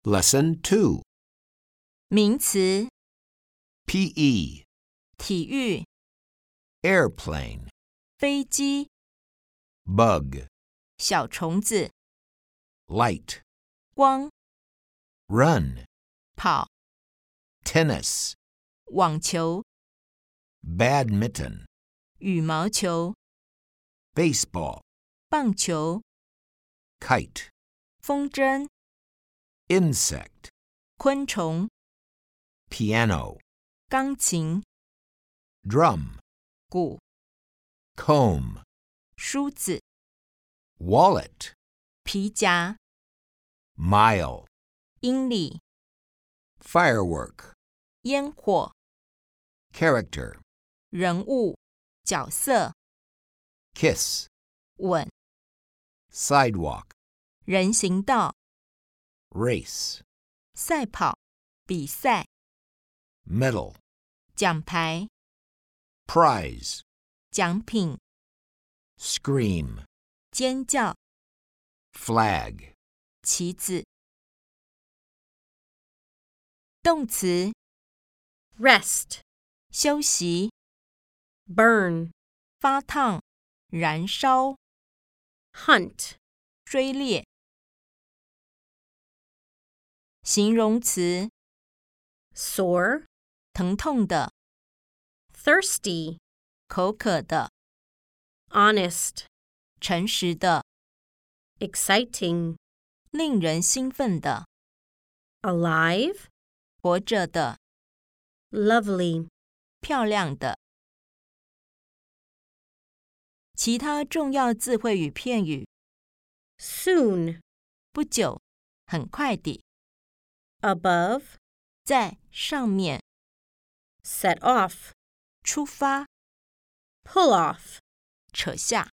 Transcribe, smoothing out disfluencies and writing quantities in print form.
Lesson 2. 名词 PE. 体育 Airplane. 飞机 Bug. 小虫子 Light. 光 Run. 跑 Tennis. 网球 Badminton. 羽毛球 Baseball. 棒球 Kite. 风筝 Insect. 昆虫 Piano. 钢琴 Drum. 鼓 Comb. 梳子 Wallet. 皮夹 Mile. 英里 Firework. 烟火 Character. 人物角色 Kiss. 吻 Sidewalk. 人行道 Race. 赛跑比赛 Medal. 奖牌 Prize. 奖品 Scream. 尖叫 Flag. 旗子动词 rest, 休息 burn, 发烫燃烧 hunt, 追猎形容词 sore, 疼痛的 thirsty, 口渴的 honest, 诚实的 exciting, 令人兴奋的 alive, 活着的 lovely. 漂亮的其他重要字汇与片语 Soon, 不久很快地 above, 在上面 set off, 出发 pull off. 扯下